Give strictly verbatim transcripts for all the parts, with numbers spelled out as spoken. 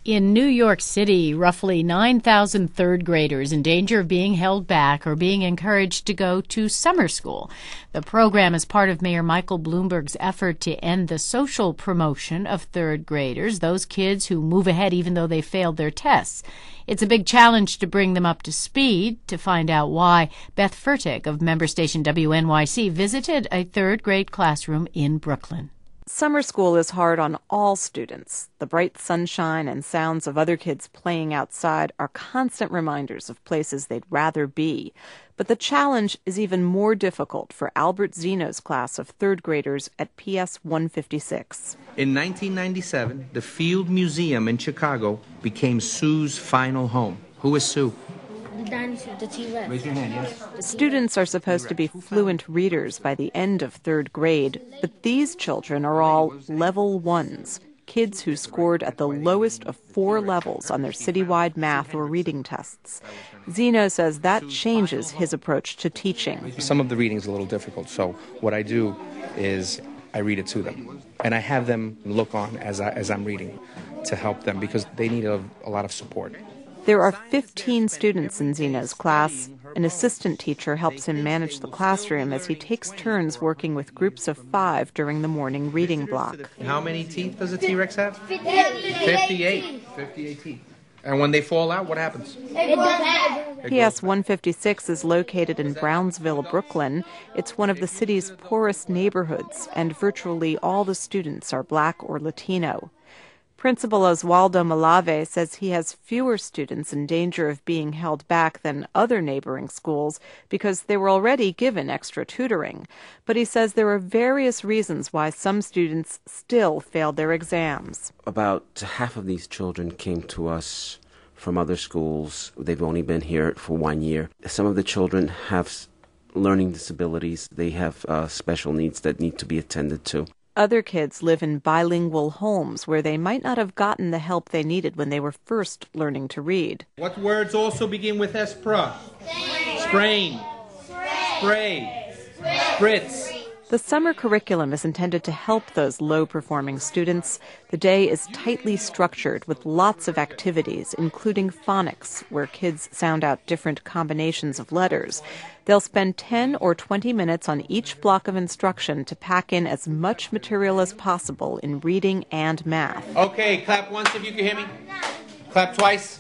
In New York City, roughly nine thousand third graders in danger of being held back are being encouraged to go to summer school. The program is part of Mayor Michael Bloomberg's effort to end the social promotion of third graders, those kids who move ahead even though they failed their tests. It's a big challenge to bring them up to speed. To find out why, Beth Fertig of member station W N Y C visited a third grade classroom in Brooklyn. Summer school is hard on all students. The bright sunshine and sounds of other kids playing outside are constant reminders of places they'd rather be. But the challenge is even more difficult for Albert Zeno's class of third graders at P S one fifty-six. In nineteen ninety-seven, the Field Museum in Chicago became Sue's final home. Who is Sue? The dinosaur, the T-Rex. Raise your hand, yes. Students are supposed to be fluent readers by the end of third grade, but these children are all level ones, kids who scored at the lowest of four levels on their citywide math or reading tests. Zeno says that changes his approach to teaching. Some of the reading is a little difficult, so what I do is I read it to them, and I have them look on as, I, as I'm reading to help them because they need a, a lot of support. There are fifteen students in Zeno's class. An assistant teacher helps him manage the classroom as he takes turns working with groups of five during the morning reading block. How many teeth does a T-Rex have? fifty-eight. fifty-eight teeth. And when they fall out, what happens? P S one fifty-six is located in Brownsville, Brooklyn. It's one of the city's poorest neighborhoods, and virtually all the students are Black or Latino. Principal Oswaldo Malave says he has fewer students in danger of being held back than other neighboring schools because they were already given extra tutoring. But he says there are various reasons why some students still failed their exams. About half of these children came to us from other schools. They've only been here for one year. Some of the children have learning disabilities. They have uh, special needs that need to be attended to. Other kids live in bilingual homes where they might not have gotten the help they needed when they were first learning to read. What words also begin with espra? Sprain. Spray. Spritz. The summer curriculum is intended to help those low-performing students. The day is tightly structured with lots of activities, including phonics, where kids sound out different combinations of letters. They'll spend ten or twenty minutes on each block of instruction to pack in as much material as possible in reading and math. Okay, clap once if you can hear me. Clap twice.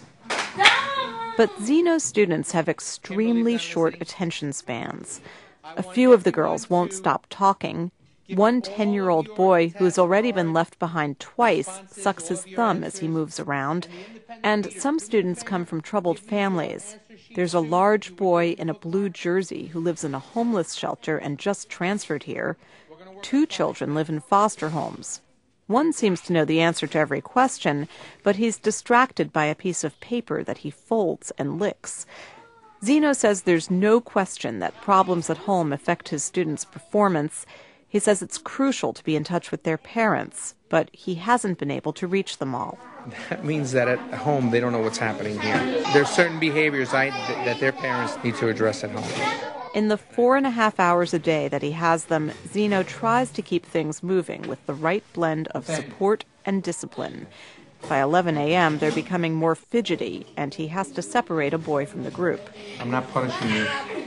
But Zeno's students have extremely short attention spans. A few of the girls won't stop talking. One ten-year-old boy who has already been left behind twice sucks his thumb as he moves around. And some students come from troubled families. There's a large boy in a blue jersey who lives in a homeless shelter and just transferred here. Two children live in foster homes. One seems to know the answer to every question, but he's distracted by a piece of paper that he folds and licks. Zeno says there's no question that problems at home affect his students' performance. He says it's crucial to be in touch with their parents, but he hasn't been able to reach them all. That means that at home they don't know what's happening here. There's certain behaviors I, that their parents need to address at home. In the four and a half hours a day that he has them, Zeno tries to keep things moving with the right blend of support and discipline. By eleven a.m., they're becoming more fidgety, and he has to separate a boy from the group. I'm not punishing you.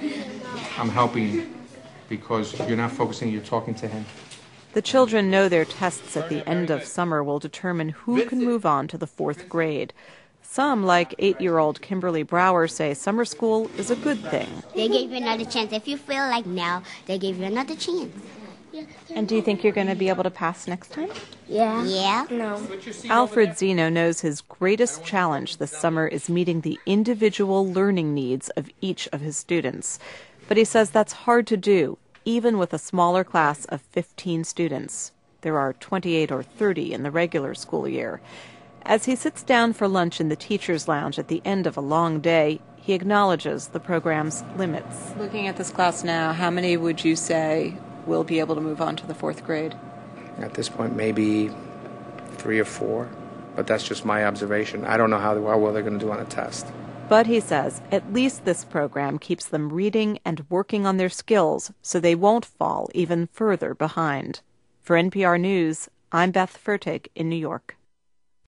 I'm helping you because you're not focusing, you're talking to him. The children know their tests at the end of summer will determine who can move on to the fourth grade. Some, like eight-year-old Kimberly Brower, say summer school is a good thing. They gave you another chance. If you feel like now, they gave you another chance. And do you think you're going to be able to pass next time? Yeah. Yeah? No. Alfred Zeno knows his greatest challenge this summer is meeting the individual learning needs of each of his students. But he says that's hard to do, even with a smaller class of fifteen students. There are twenty-eight or thirty in the regular school year. As he sits down for lunch in the teacher's lounge at the end of a long day, he acknowledges the program's limits. Looking at this class now, how many would you say will be able to move on to the fourth grade? At this point, maybe three or four, but that's just my observation. I don't know how, how well they're going to do on a test. But he says at least this program keeps them reading and working on their skills so they won't fall even further behind. For N P R News, I'm Beth Fertig in New York.